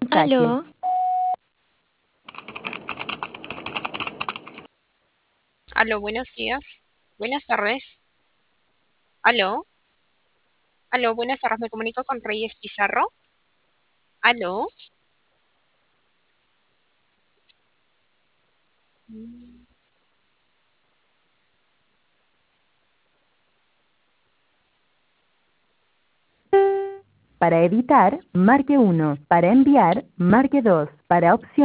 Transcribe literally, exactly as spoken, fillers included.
mensaje. Aló, Aló, buenos días. Buenas tardes. Aló, aló, buenas tardes. Me comunico con Reyes Pizarro. Aló. Mm, Para editar, marque uno. Para enviar, marque dos. Para opción